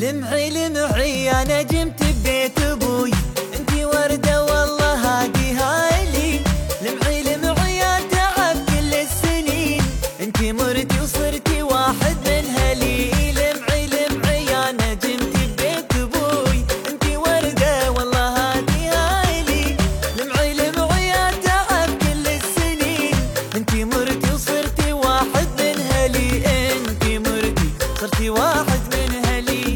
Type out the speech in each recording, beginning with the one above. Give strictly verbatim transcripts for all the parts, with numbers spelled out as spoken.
لمعي لمعي انا جمت ببيت ابوي، انتي وردة والله هادي هايلي. لمعي لمعي يا تعب كل السنين، انتي مرتي وصرتي واحد من هلي. لمعي لمعي انا جمت ببيت ابوي، انتي وردة والله هادي هايلي. لمعي لمعي يا تعب كل السنين، انتي مرتي وصرتي واحد من هلي. انتي مرتي صرتي واحد من هلي.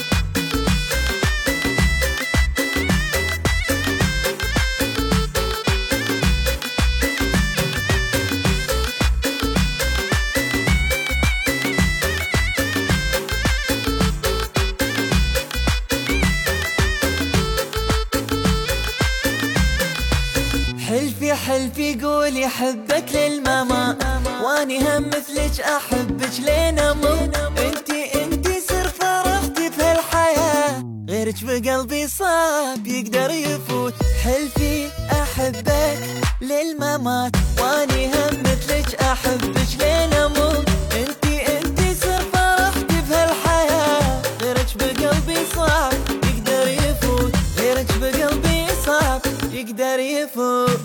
حلفي حلفي قولي حبك للماما، واني هم مثلك احبك لين اموت. انتي انتي سر فرحتي في هالحياة، غيرك بقلبي صعب يقدر يفوت. حلفي احبك للممات، واني هم مثلك احبك لين اموت. انتي انتي سر فرحتي في هالحياة، غيرك بقلبي صعب يقدر يفوت. غيرك بقلبي صعب يقدر يفوت.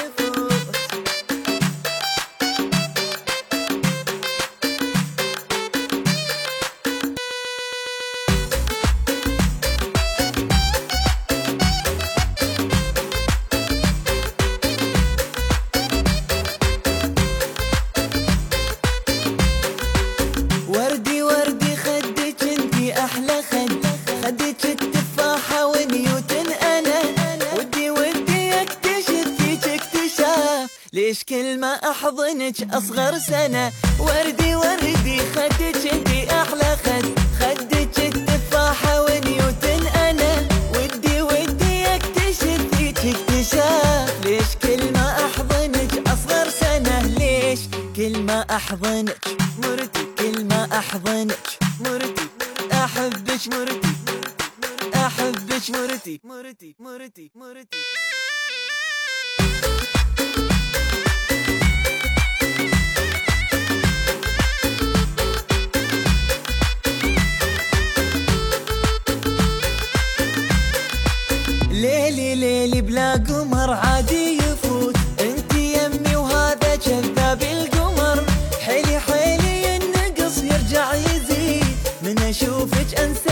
وردي وردي خدك انتي احلى خد، خدك التفاحة ونيوتن انا. ودي ودي اكتشف فيك اكتشاف، ليش كل ما احضنك اصغر سنة. وردي وردي خدك انتي احلى خد، خدك التفاحة ونيوتن انا. ودي ودي اكتشف فيك اكتشاف، ليش كل ما احضنك اصغر سنة. ليش كل ما احضنك مرتي، كل ما احضنك مرتي. احبك مرتي، احبك مرتي مرتي مرتي مرتي. ليلي ليلي بلا قمر عادي يفوت، انتي يمي وهذا كذاب القمر. حيلي حيلي النقص يرجع يزيد، من اشوفك انسى